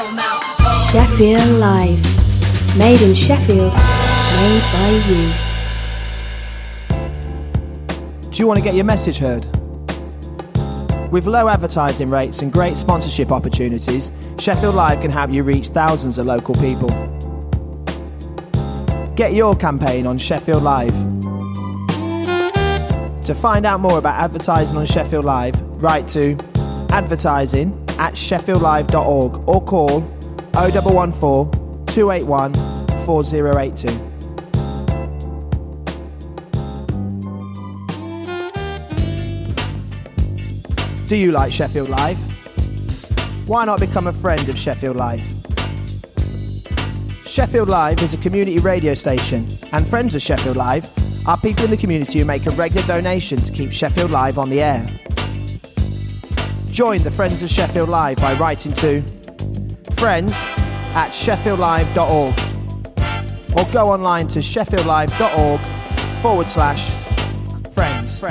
Sheffield Live. Made in Sheffield. Made by you. Do you want to get your message heard? With low advertising rates and great sponsorship opportunities, Sheffield Live can help you reach thousands of local people. Get your campaign on Sheffield Live. To find out more about advertising on Sheffield Live, write to advertising@sheffieldlive.org or call 0114 281 4082. Do you like Sheffield Live? Why not become a friend of Sheffield Live? Sheffield Live is a community radio station, and friends of Sheffield Live are people in the community who make a regular donation to keep Sheffield Live on the air. Join the Friends of Sheffield Live by writing to friends@sheffieldlive.org or go online to sheffieldlive.org/friends.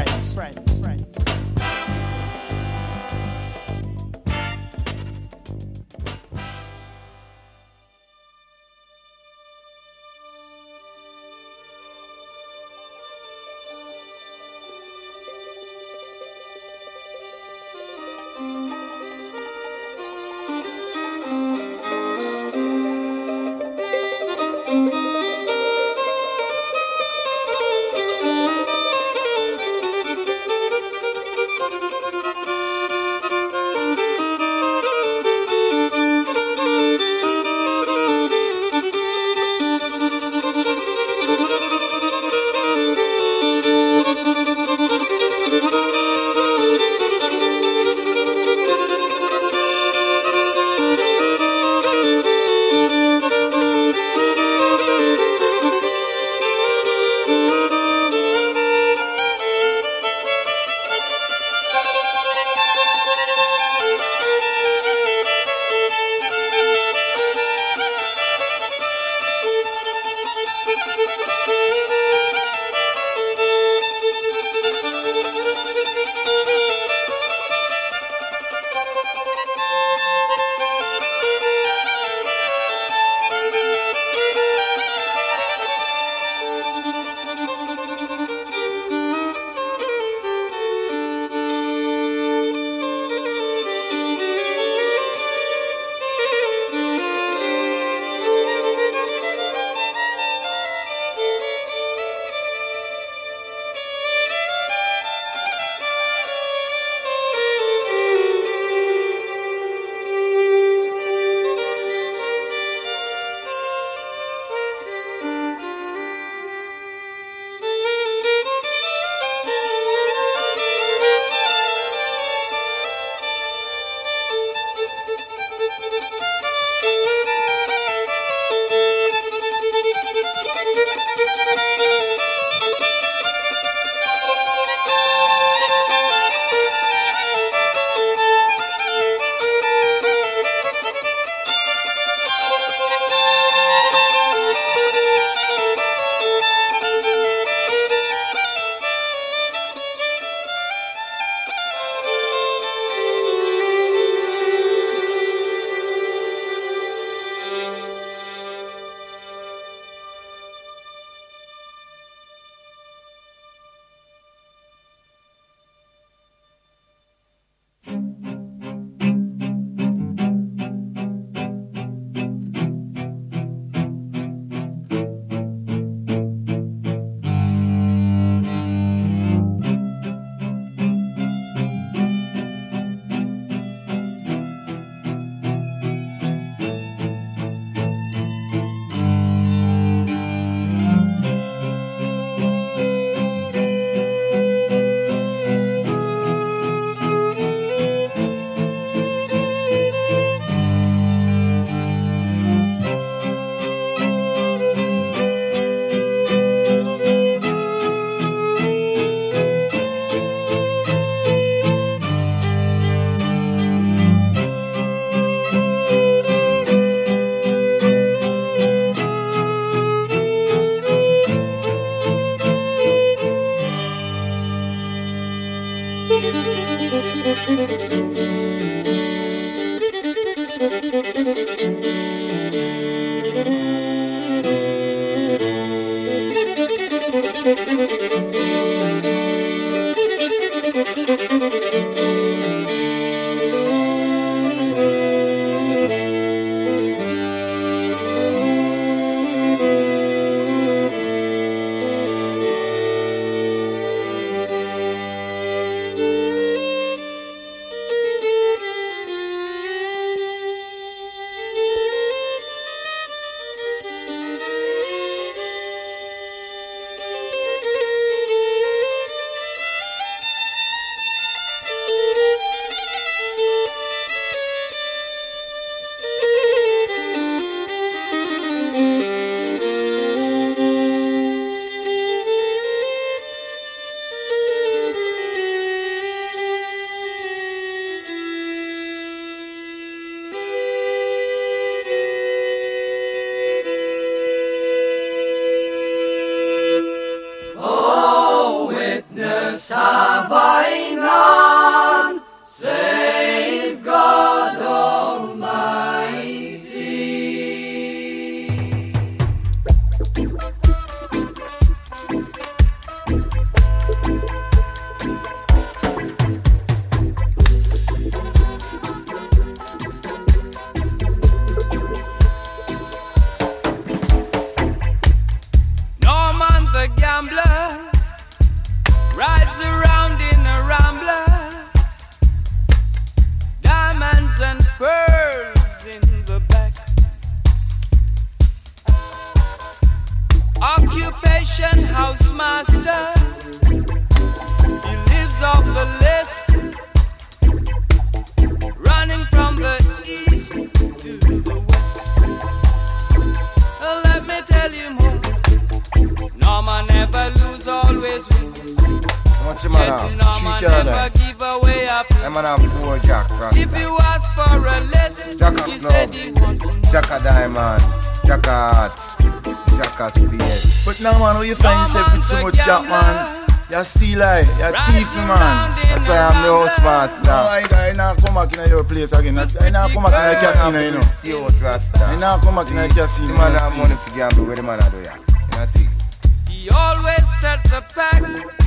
Again, I now come back in the casino, you know. Still Rasta. I now come back in the casino. The man have money for gamble. Where the man do ya? You see? He always set the pack.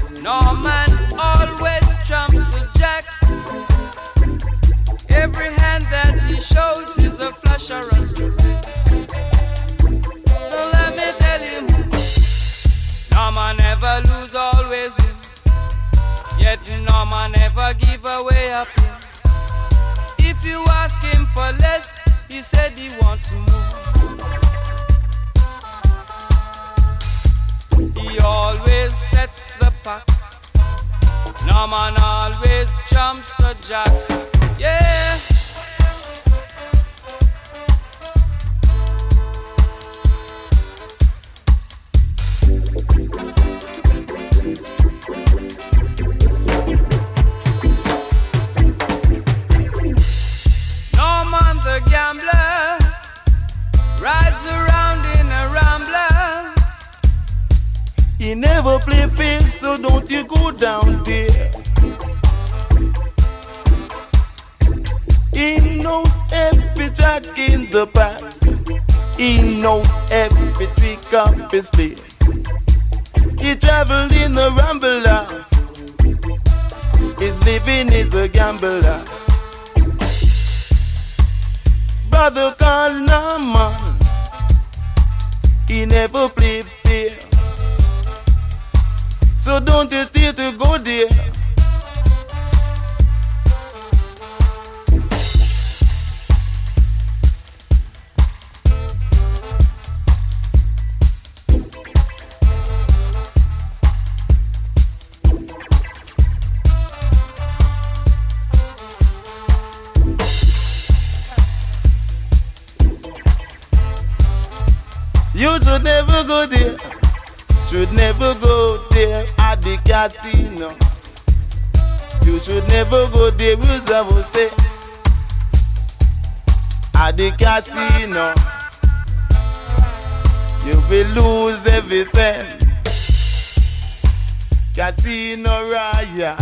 No man always trumps the jack. Every hand that he shows is a flash or a strike. So let me tell you, no man never lose, always wins. Yet no man never give away a play. If you ask him for less, he said he wants more. He always sets the pack. No man always jumps a jack. Yeah. The gambler rides around in a rambler. He never play fair, so don't you go down there. He knows every track in the pack. He knows every trick up his sleeve. He traveled in a rambler. His living is a gambler. Brother called Norman, he never played fair. So don't you dare to go there. You should never go there. Should never go there at the casino. You should never go there, I will say. At the casino, you will lose every cent. Casino Royale.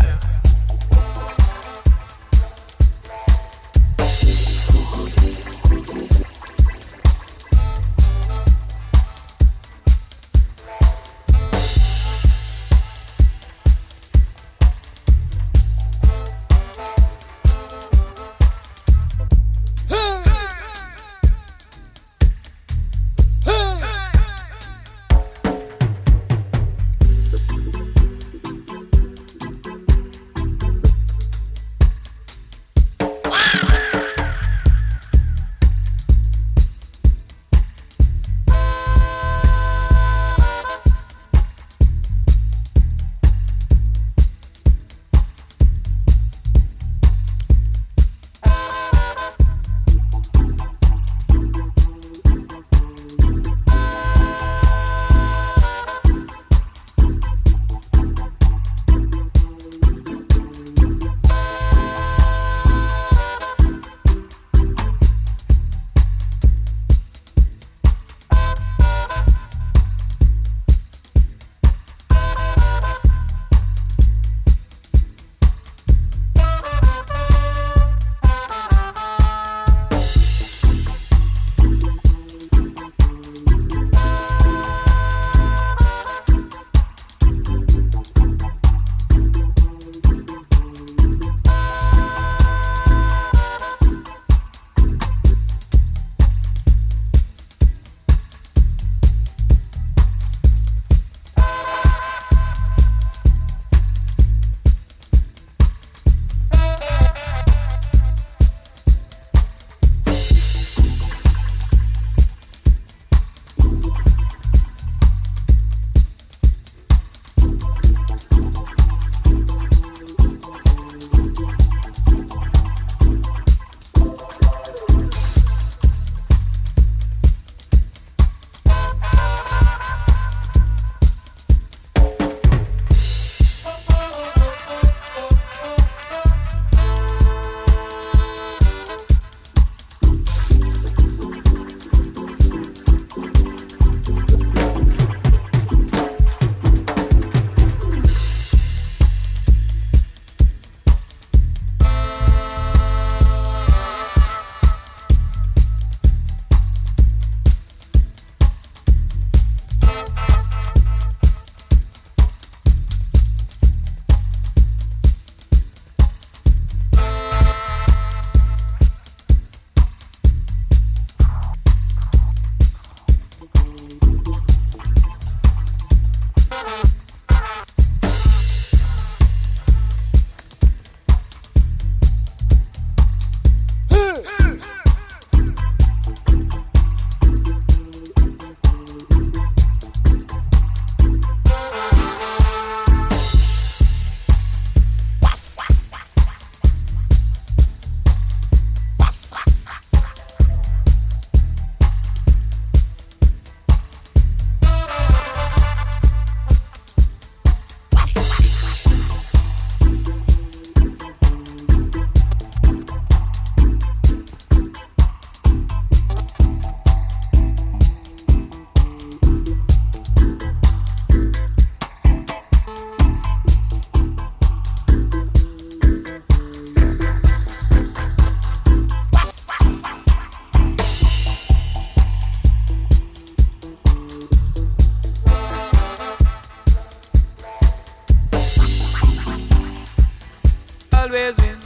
always wins.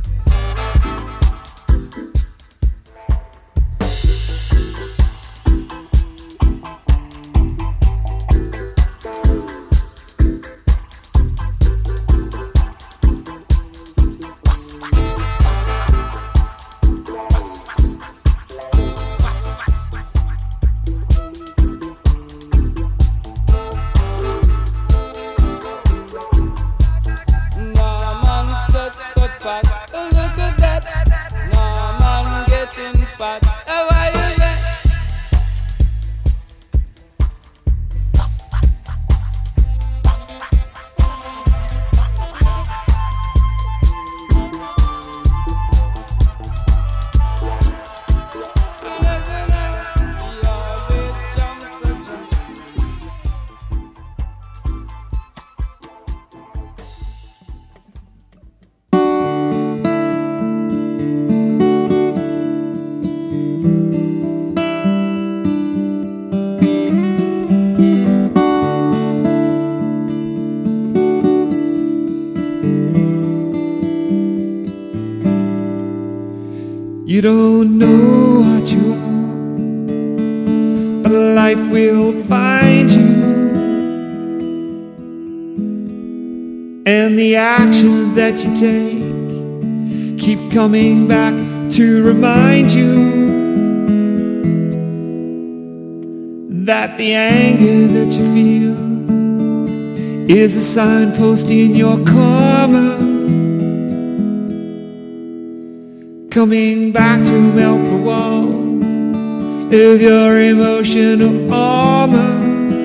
You don't know what you are, but life will find you. And the actions that you take keep coming back to remind you that the anger that you feel is a signpost in your karma, coming back to melt the walls of your emotional armor.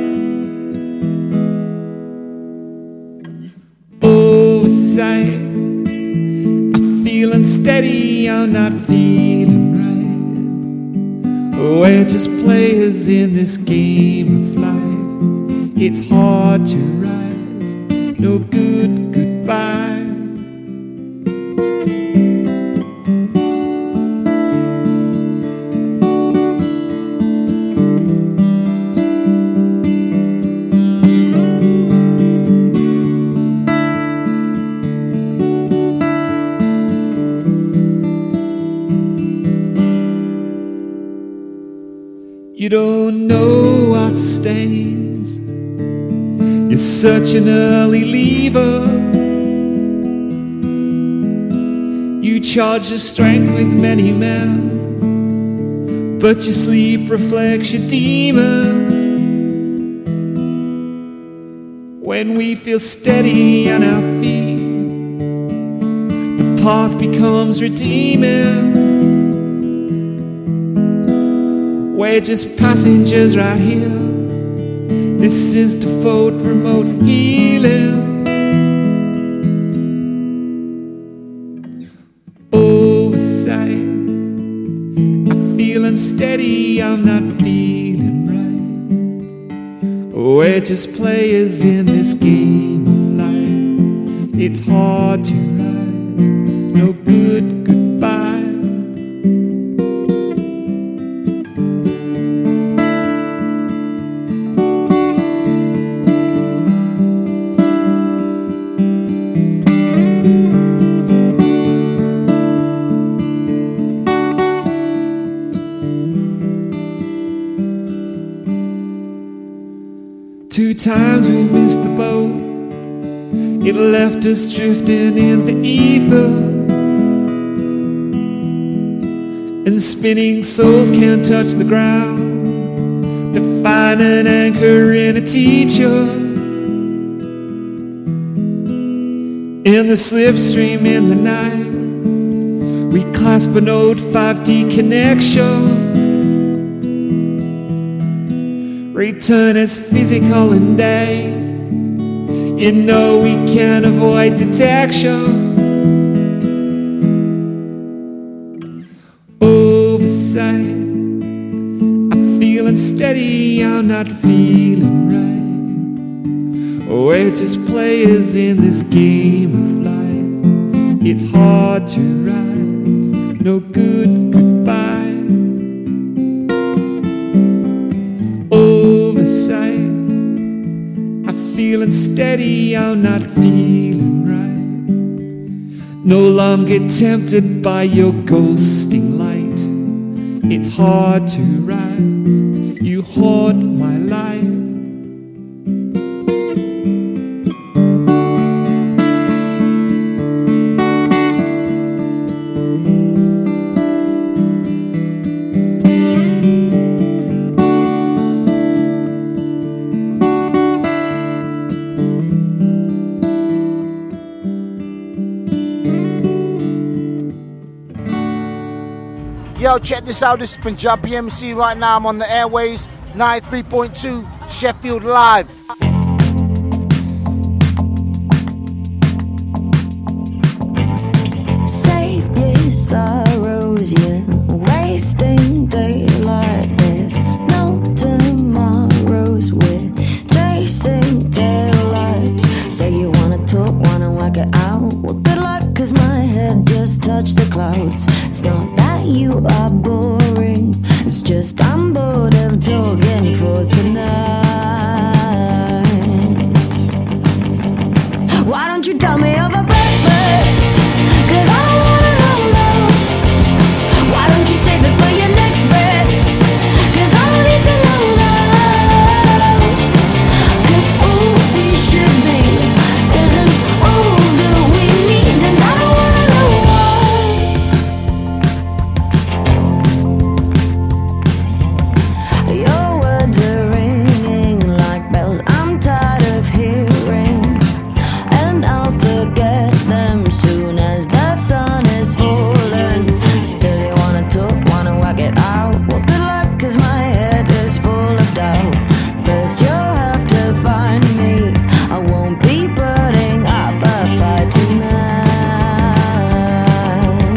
Oversight, I'm feeling steady, I'm not feeling right. We're just players in this game of life. It's hard to rise, no good goodbye. You don't know what stains. You're such an early leaver. You charge your strength with many men, but your sleep reflects your demons. When we feel steady on our feet, the path becomes redeeming. We're just passengers right here. This is default remote healing. Oversight, I'm feeling steady, I'm not feeling right. We're just players in this game of life. It's hard to rise, no good goodbye. Two times we missed the boat. It left us drifting in the ether, and spinning souls can't touch the ground to find an anchor in a teacher. In the slipstream in the night, we clasp an old 5D connection. Return is physical and day. You know we can't avoid detection. Oversight, I'm feeling steady, I'm not feeling right. We're just players in this game of life. It's hard to rise, no good goodbye. Oversight, I'm feeling steady, I'm not feeling right. no longer tempted by your ghosting light. It's hard to rise, you haunt my life. Yo, check this out. This is Punjabi MC right now. I'm on the airways, 93.2 Sheffield Live. Save your sorrows, you're wasting daylight. There's no tomorrows, we're chasing taillights. So you wanna talk, wanna work it out? Well, good luck, cause my head just touched the clouds. It's not that you are boring, it's just I'm bored of talking for tonight. Why don't you tell me over breakfast? Cause I don't wanna know. Why don't you save it for your next breath? Cause I don't need to know now. Cause all we should be isn't all that we need, and I don't wanna know why. Your words are ringing like bells I'm tired of hearing, and I'll forget them soon as the sun is falling. Still you wanna talk, wanna work it out? Well, good luck, cause my head is full of doubt. First you'll have to find me, I won't be putting up a fight tonight.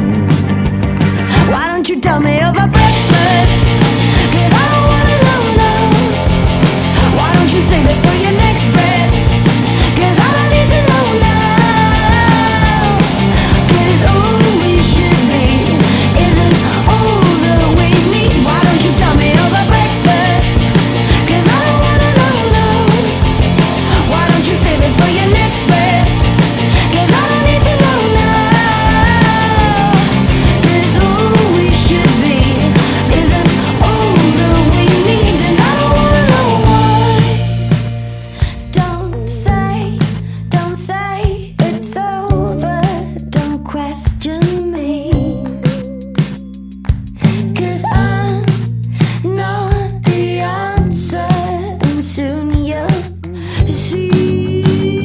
Why don't you tell me over breakfast? Cause I don't wanna know now. Why don't you save it for your next breath? Cause I don't need to know now. Cause all we should be isn't all that we need. Why don't you tell me over breakfast? Cause I don't wanna know now. Why don't you save it for your next breath? Cause I don't need to know now. Cause all we should be isn't all that we need, and I don't wanna know why. Don't say it's over. Don't question me. Cause I'm not the answer, and soon you'll see.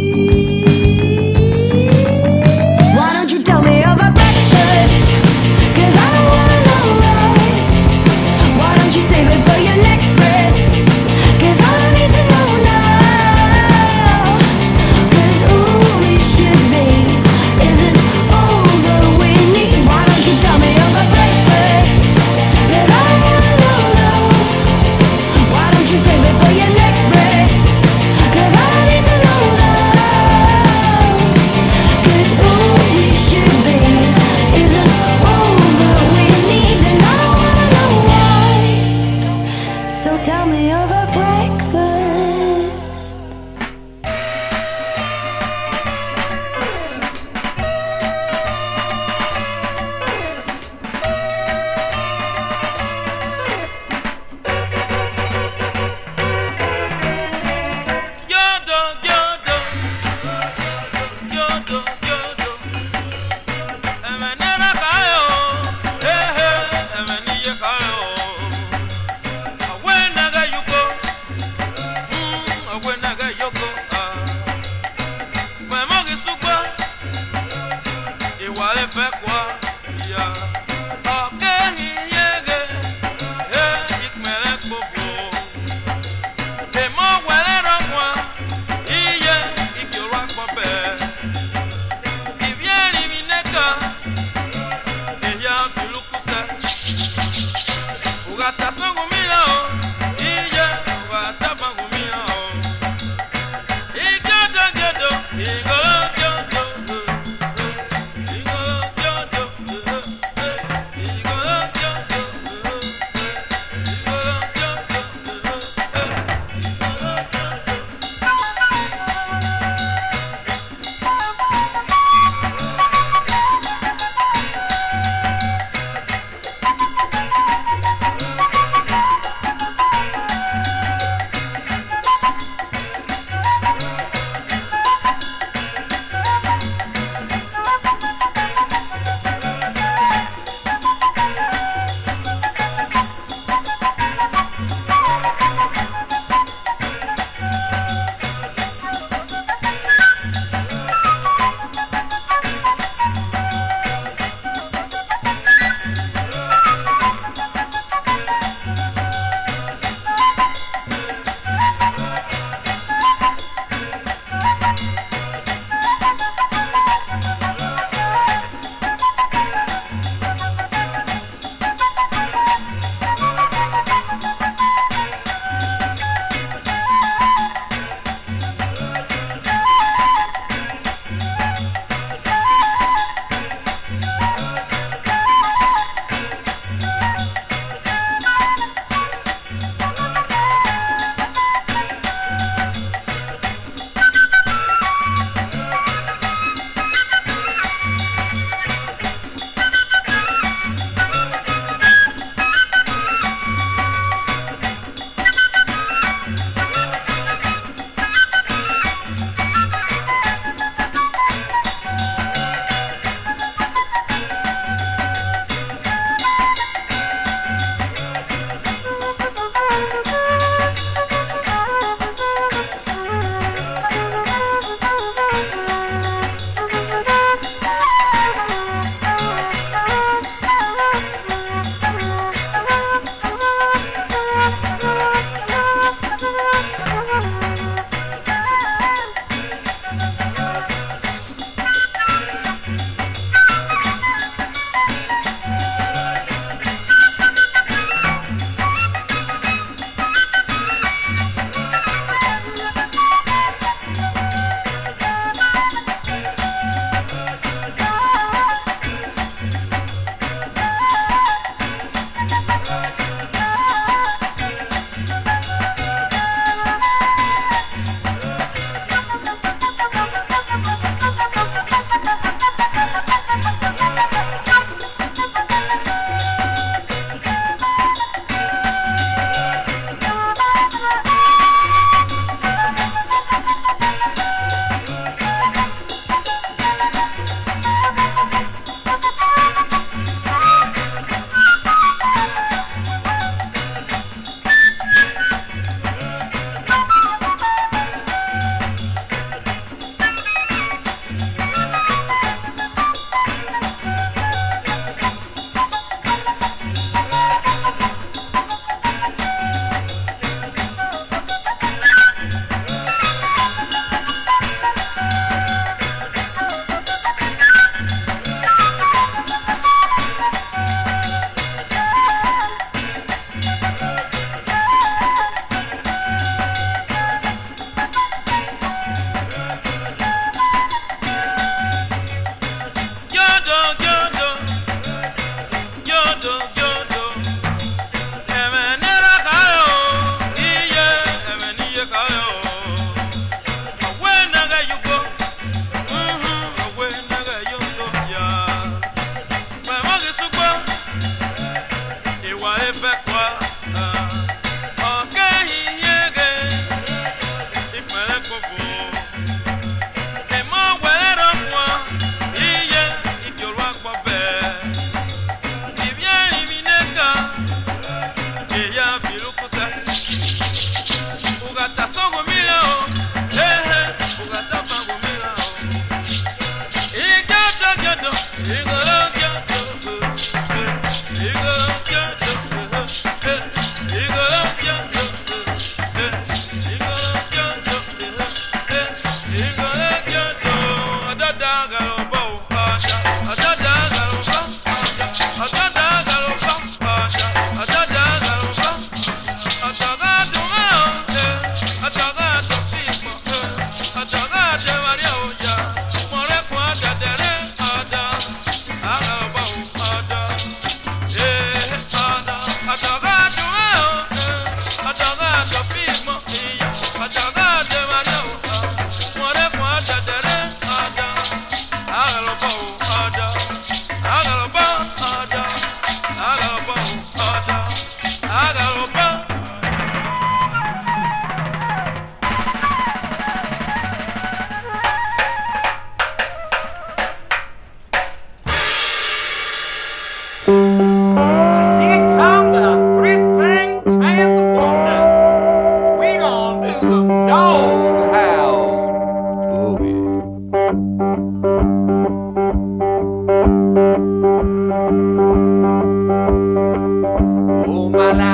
Why don't you tell me over breakfast? Cause I don't wanna know why. Why don't you save it for your next breath? Cause I don't need to know now. Cause all we should be isn't all that we need. Why don't you tell me over breakfast? Cause I don't wanna know now. Why don't you save it for your next breath? Cause I don't need to know now. Cause all we should be isn't all that we need, and I don't wanna know why. So tell me over breakfast.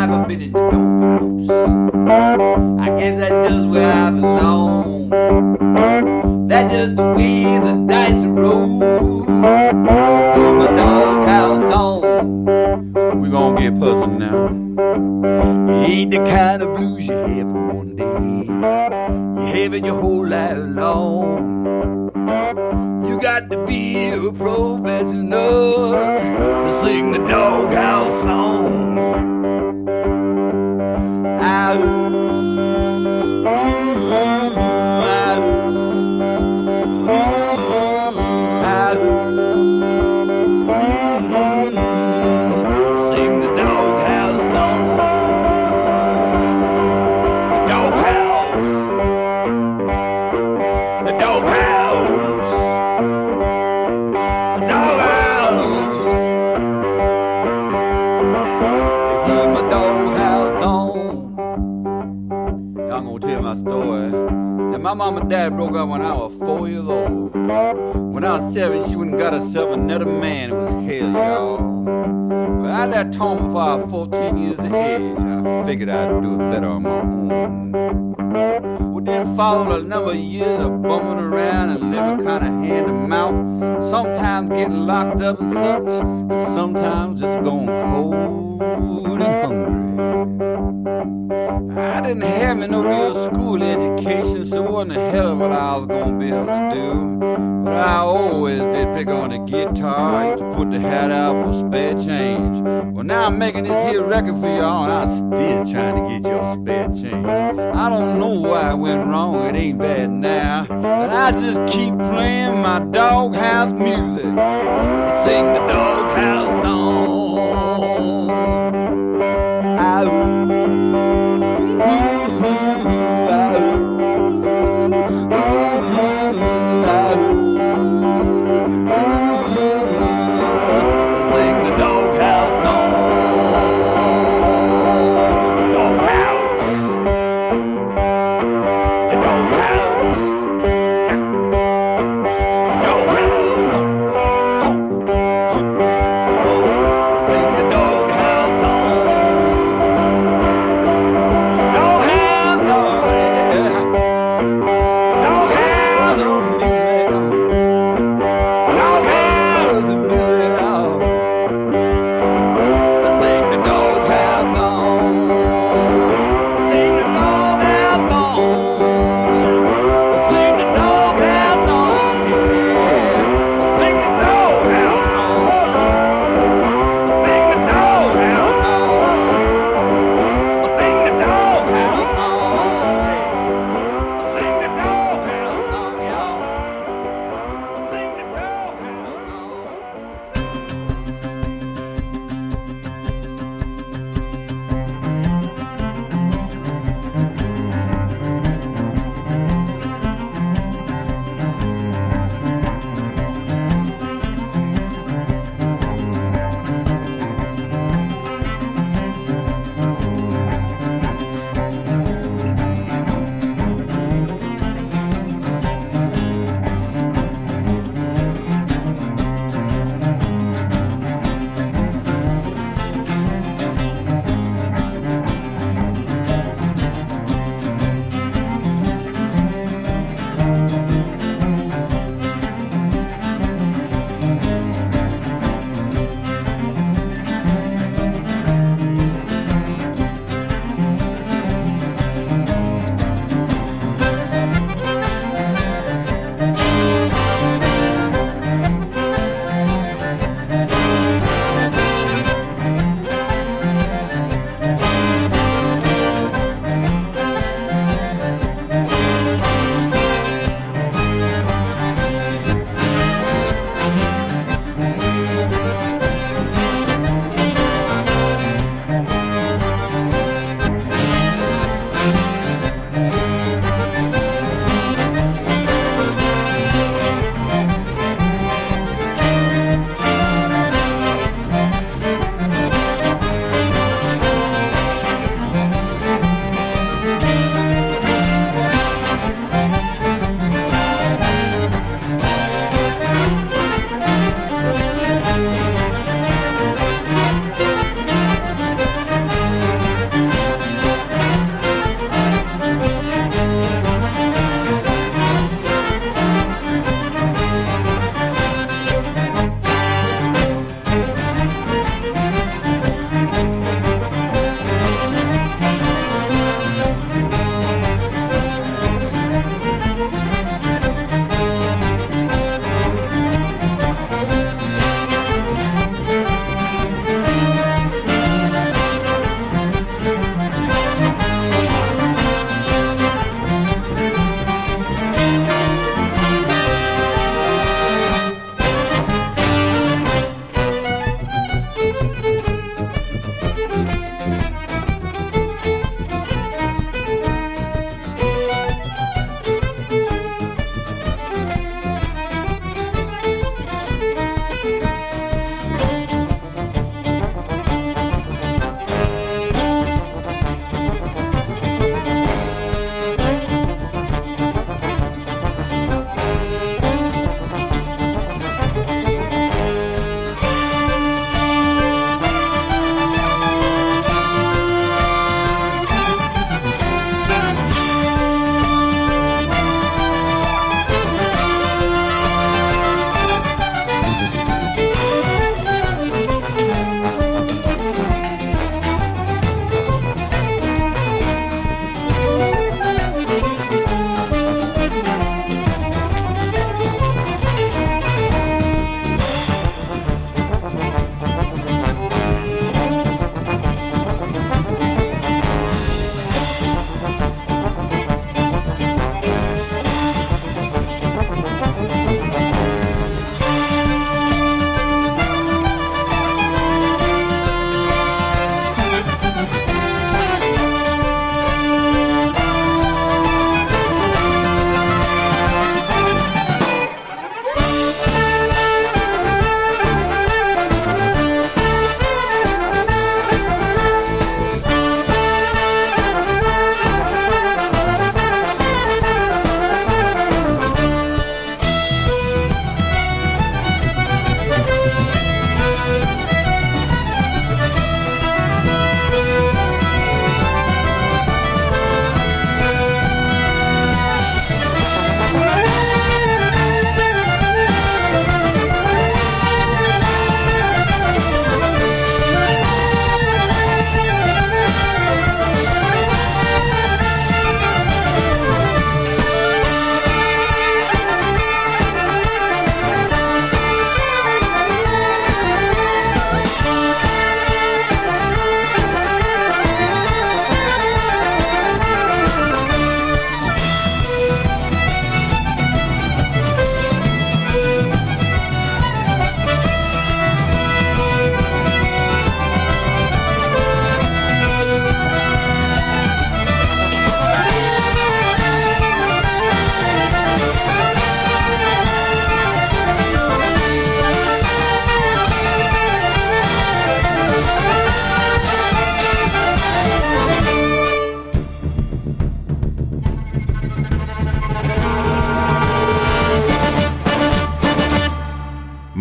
life I've been in the doghouse. I guess that's just where I belong. That's just the way the dice roll. So put my doghouse on. We gonna get puzzled now. It ain't the kind of blues you have for one day. You have it your whole life long. You got to be a professional to sing the doghouse song. Sing the doghouse song. The doghouse. The doghouse. The doghouse. They keep my doghouse on. I'm gonna tell my story. That my mom and dad broke up when I was 4 years old. When I was 7, she went and got herself another man. It was hell, y'all. But I left home before I was 14 years of age. I figured I'd do it better on my own. Well, then followed a number of years of bumming around and living kind of hand to mouth. Sometimes getting locked up and such, and sometimes just going cold and hungry. I didn't have me no real school education, so it wasn't a hell of what I was gonna be able to do. But I always did pick on the guitar. I used to put the hat out for spare change. Well, now I'm making this here record for y'all, and I'm still trying to get y'all spare change. I don't know why I went wrong, it ain't bad now. But I just keep playing my doghouse music and sing the doghouse song.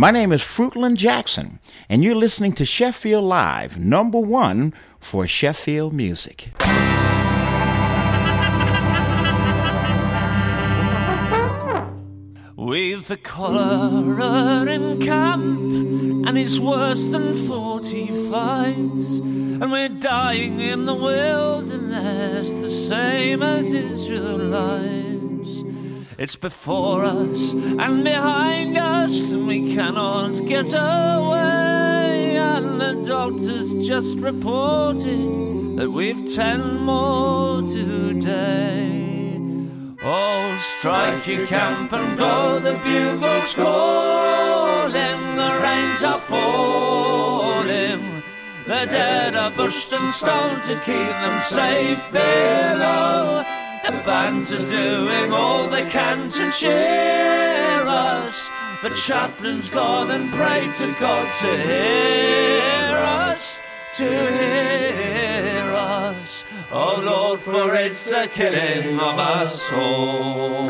My name is Fruitland Jackson, and you're listening to Sheffield Live, #1 for Sheffield music. With the cholera in camp, and it's worse than 40 fights, and we're dying in the wilderness, the same as Israelites. It's before us and behind us, and we cannot get away, and the doctor's just reported that we've 10 more today. Oh, strike your camp and go, the bugle's calling, the rains are falling, the dead are bushed and stoned to keep them safe below. The bands are doing all they can to cheer us, the chaplain's gone and prayed to God to hear us, to hear us. Oh Lord, for it's the killing of us all.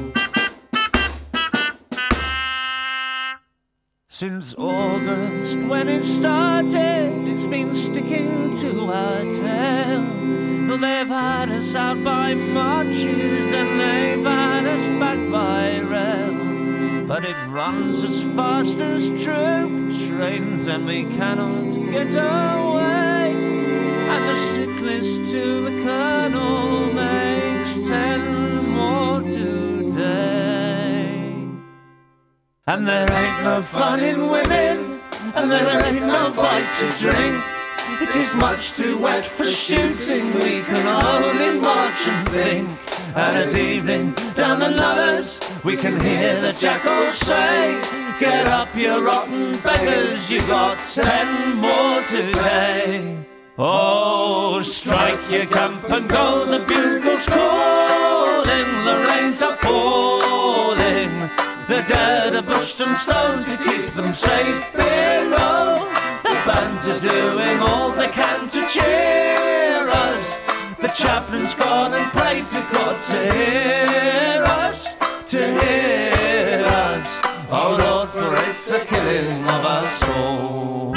Since August, when it started, it's been sticking to our tail. Though they've had us out by marches and they've had us back by rail, but it runs as fast as troop trains and we cannot get away. And the sick list to the colonel makes 10 more today. And there ain't no fun in women, and there ain't no bite to drink. It is much too wet for shooting, we can only march and think. And at evening, down the Nullers, we can hear the jackals say, get up, you rotten beggars, you got 10 more today. Oh, strike your camp and go, the bugle's calling, the rains are falling, the dead are bushed and stoned to keep them safe below. The bands are doing all they can to cheer us, the chaplain's gone and prayed to God to hear us, to hear us. Oh Lord, for it's the killing of us all.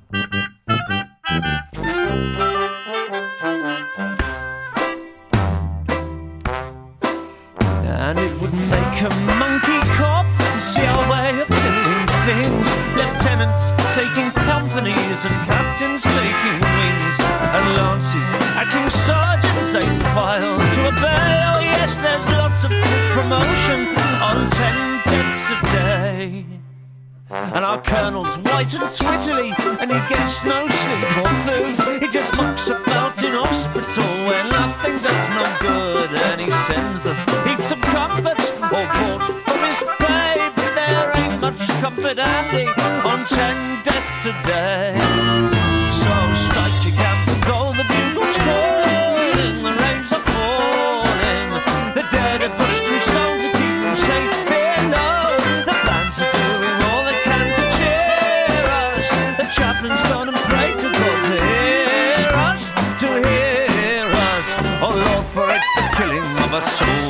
And it would make a monkey cough to see our way of doing things. Lieutenants taking companies and captains taking wings, and lances acting sergeants ain't filed to obey. Oh yes, there's lots of promotion on 10 deaths a day. And our colonel's white and twiddly, and he gets no sleep or food. He just mucks about in hospital where nothing does no good. And he sends us heaps of comforts, all bought from his pay. But there ain't much comfort handy on 10 deaths a day. So strike your camp and go, the bugle's calling, the rains are falling, the dead are pushed and stoned to keep them safe below. The bands are doing all they can to cheer us, the chaplain's gone and prayed to God to hear us, to hear us. Oh Lord, for it's the killing of us all.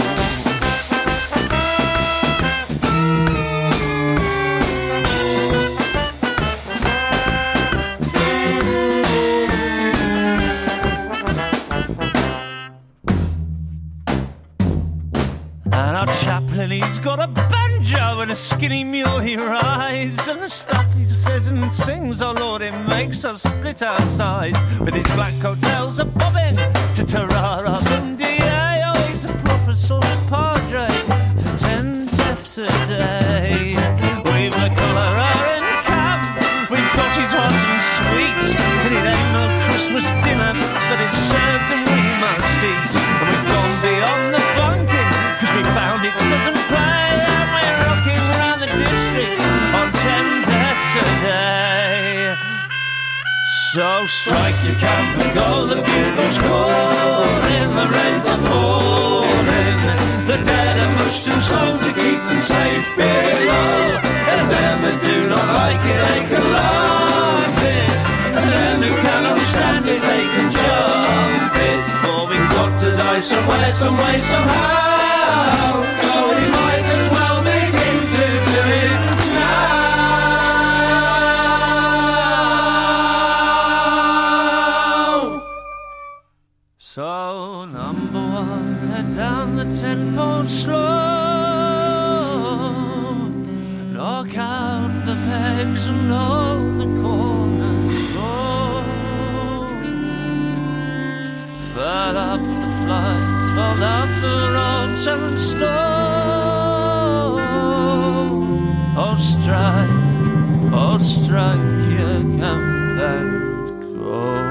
Chaplain, he's got a banjo and a skinny mule he rides, and the stuff he says and sings, oh Lord, it makes us split our sides. With his black coattails a bobbing to Tarara Bundia, oh, he's a proper sort of padre for 10 deaths a day. We've the cholera in camp, we've got it hot and sweet, and it ain't no Christmas dinner, but it's served and we must eat. And we've gone beyond the funkin', we found it doesn't play, and we're rocking around the district on 10 deaths a day. So strike your camp and go, the bugle's calling, the rains are falling, the dead are pushed and stoned to keep them safe below. And them who do not like it, they can laugh it, and them who cannot stand it, they can jump it. For we've got to die somewhere, some way, somehow. So we might as well begin to do it now. So number one, head down the 10-pole slope. Knock out the pegs and all the corners. Fill up the flights, fold up the roads and stone. Oh strike your camp and go.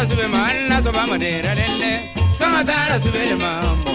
sube manna soba madera lele Sangatara sube mambo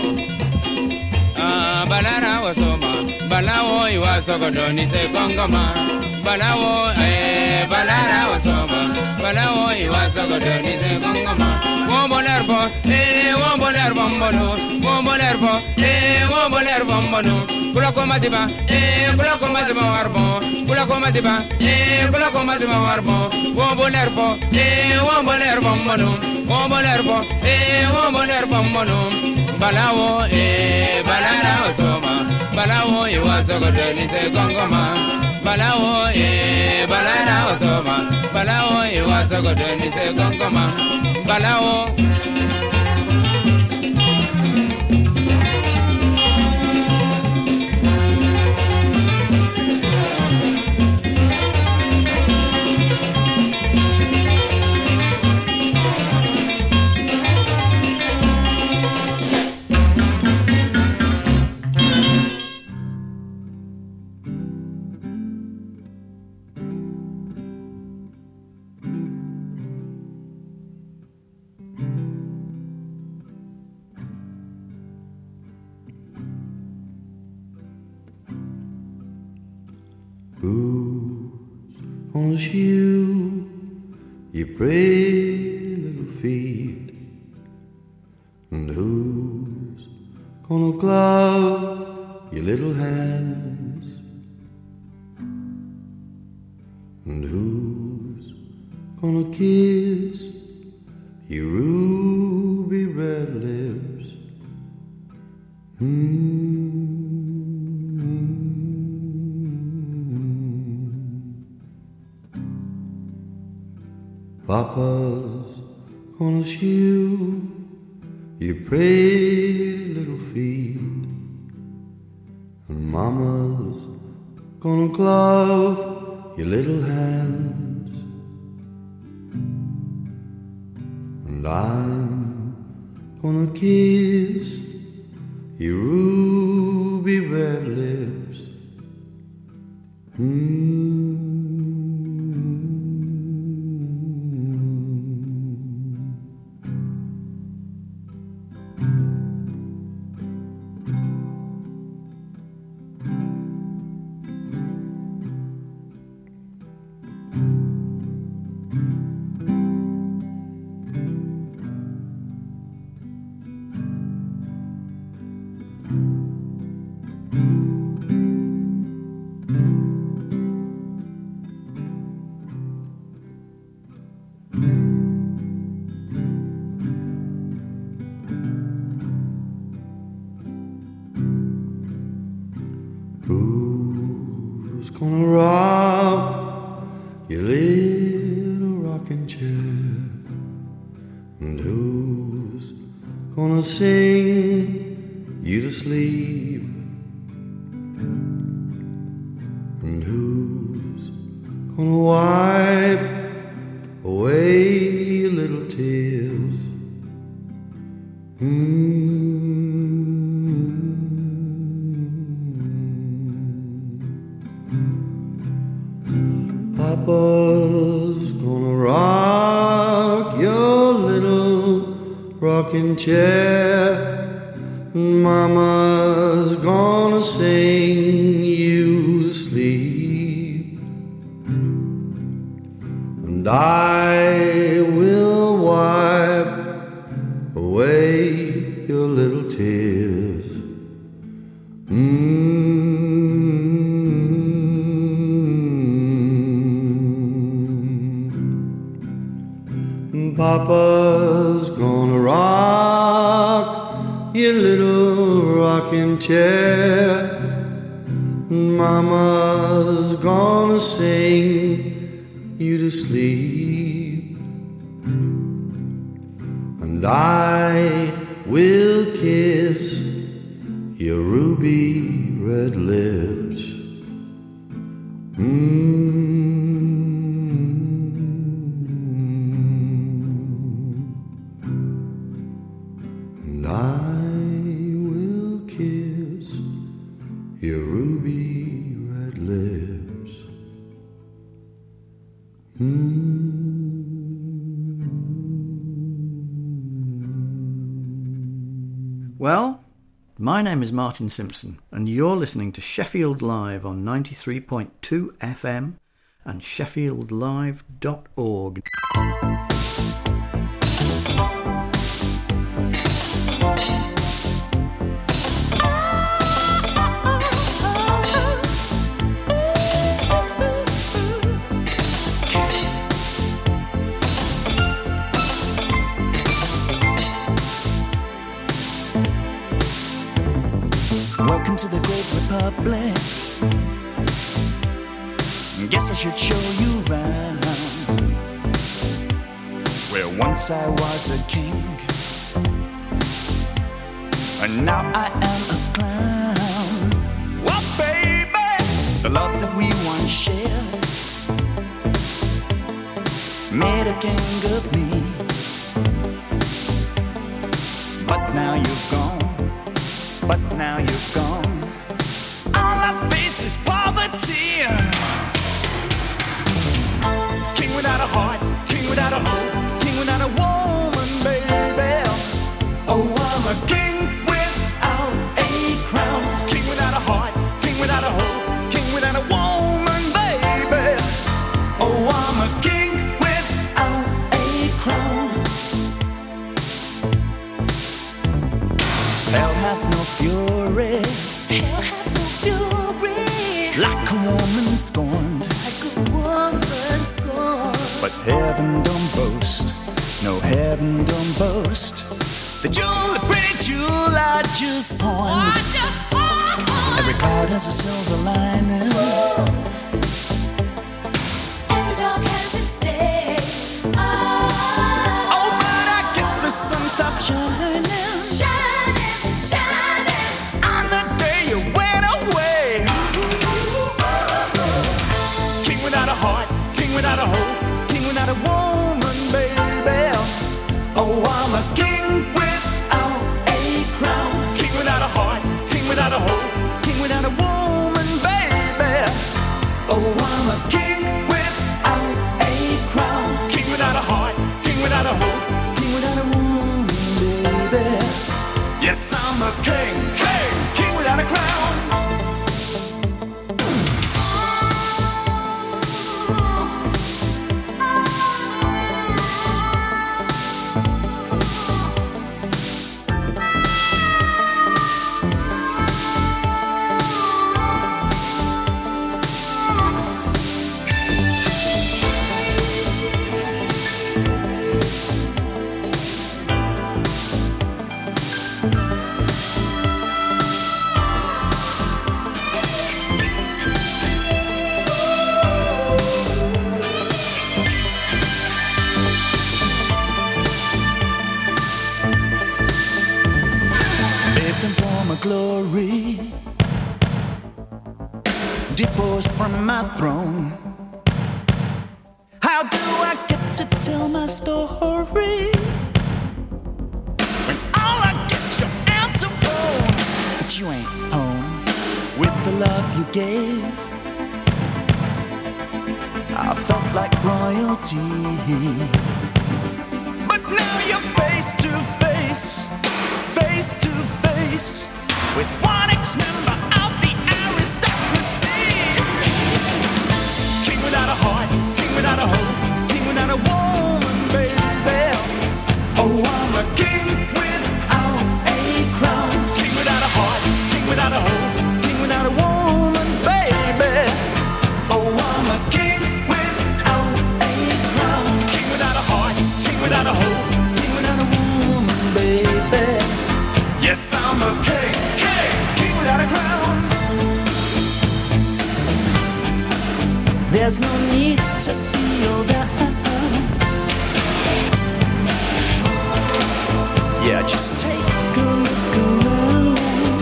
Balara wasoma Balawo iwa sokodoni se kongoma Balawo balara wasoma Balawo iwa sokodoni se kongoma Wombolerbo wombolerbo mbono Wombolerbo wombolerbo mbono Kula koma ziba warbo Kula koma ziba warbo Wombolerbo wombolerbo mbono Wombolerbo wombolerbo mbono Balawo balara wasoma Balawo iwa sokodoni se kongoma Balawo balara wasoma Balawo iwa sokodoni se kongoma Balawo Who's gonna shoe your pretty little feet? And who's gonna glove your little hands? And who's gonna kiss your ruby red lips? Papa's gonna shoe your pretty little feet, and Mama's gonna glove your little hands, and I'm gonna kiss your ruby red lips. Who's gonna rock your little rocking chair? And who's gonna sing you to sleep? And who's gonna wipe away your little tears? Papa's gonna rock your little rocking chair, and Mama's gonna sing you to sleep, and I will wipe away your little tears. Papa's gonna rock your little rocking chair, Mama's gonna sing you to sleep, and I will kiss your ruby red lips. And I will kiss your ruby red lips. Well, my name is Martin Simpson, and you're listening to Sheffield Live on 93.2 FM and sheffieldlive.org. Welcome to the Great Republic. Guess I should show you round. Where once I was a king, and now I am a clown. Well, baby, the love that we once shared made a king of me. But now you've gone. But now you're gone. All I face is poverty. King without a heart, king without a hope, king without a woman, baby. Oh, I'm a king without a crown. King without a heart, king without a hope, king without a woman, baby. Oh, I'm a king without a crown. Hell hath no fury. Hell hath no fury. Like a woman scorned. Like a woman scorned. But heaven don't boast. No, heaven don't boast. The jewel, the pretty jewel I just pawned. Every cloud has a silver lining. Every dog has its day. Oh, but I guess the sun stopped shining. Without a hope, king without a woman, baby. Oh, I'm a king without a crown. King without a heart, king without a hope, king without a woman, baby. Oh, I'm a king without a crown. King without a heart, king without a hope, king without a woman, baby. Yes, I'm a king, king without a crown. Glory, deposed from my throne. How do I get to tell my story when all I get's your answer phone? But you ain't home with the love you gave. I felt like royalty, but now you're face to face, face to face with one ex-member of the aristocracy. King without a heart, king without a hope, king without a woman, baby. Oh, I'm a king without a crown. King without a heart, king without a hope, king without a woman, baby. Oh, I'm a king without a crown. King without a heart, king without a hope, king without a woman, baby. Yes, I'm a king. Without a crown. There's no need to feel down. Yeah, just take a look around.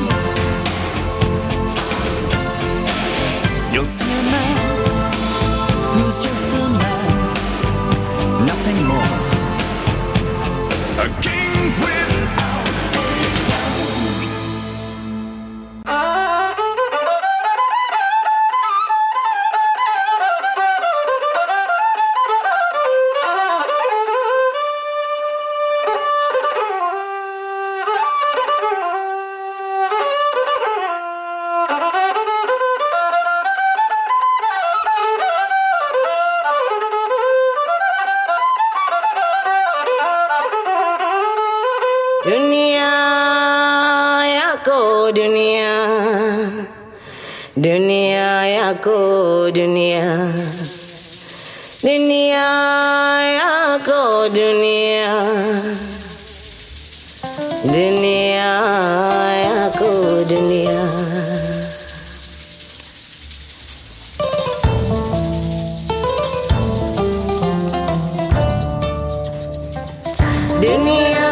You'll see a man who's just a man, nothing more. A king without a crown. Dunia yako dunia, dunia yako dunia, dunia yako dunia, dunia yako dunia. Dunia